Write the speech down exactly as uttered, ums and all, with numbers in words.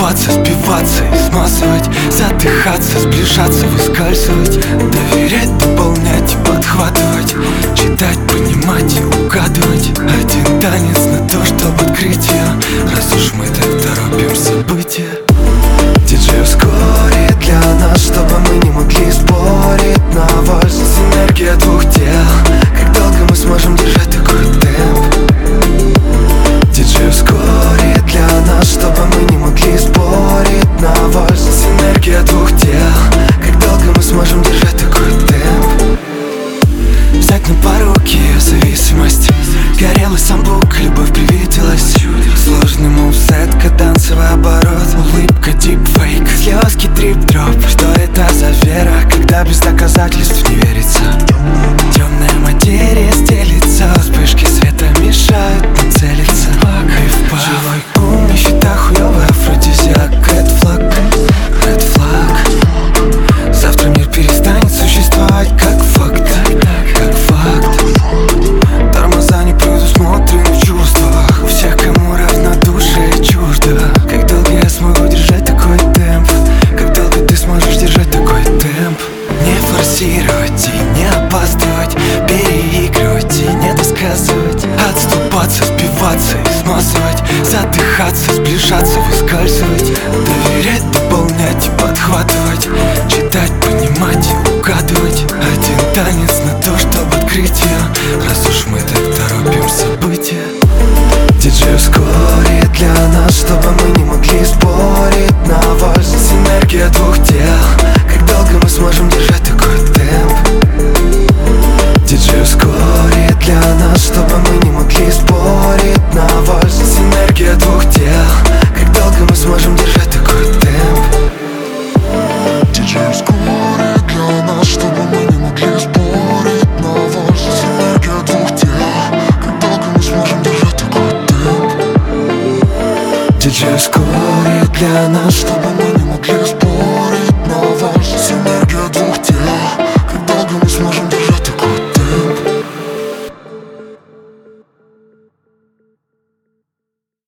Отступаться, сбиваться и смазывать, задыхаться, сближаться, выскальзывать, доверять, дополнять и подхватывать, читать, понимать и угадывать. Один танец на то, чтобы открыть ее, раз уж мы так торопим события. Диджей ускорит для нас, чтобы мы не могли спорить на вальс. Синергия двух тел, как долго мы сможем держать такой темп? Диджей ускорит для нас, чтобы мы не могли спорить на вальс. Синергия двух тел, как долго мы сможем держать такой темп? Взять на поруки ее зависимость, горелый самбук, любовь привиделась. Сложный мувсет, кадансовый оборот, улыбка, дипфейк, слезки, трип-дроп. Что это за вера, когда без доказательств не верится? Темная материя стелится, вспышки света мешают нам целиться. Кайф, живой ум, нищета, хуёвый афродизиак. Red flag, red flag. Завтра мир перестанет существовать как факт, как факт. Тормоза не предусмотрены в чувствах у всех, кому равнодушие чуждо. Как долго я смогу держать такой темп? Как долго ты сможешь держать такой темп? Не форсировать и не опаздывать, переигрывать и не досказывать, отступаться, сбиваться и смазывать, задыхаться, сближаться, выскальзывать, доверять, дополнять и подхватывать, читать, понимать и угадывать. Один танец на то, чтобы открыть ее, раз уж мы так торопим события. Диджей ускорит для нас, чтобы мы не могли спорить на вальс. Синергия двух тел, как долго мы сможем держать такой темп? Диджей ускорит для нас, чтобы мы не могли спорить на вальс. Синергия двух тел, как долго мы сможем держать такой темп? Диджей ускорит для нас, чтобы мы не могли спорить на вальс. Синергия двух тел, как долго мы сможем держать такой темп? Диджей ускорит для нас, чтобы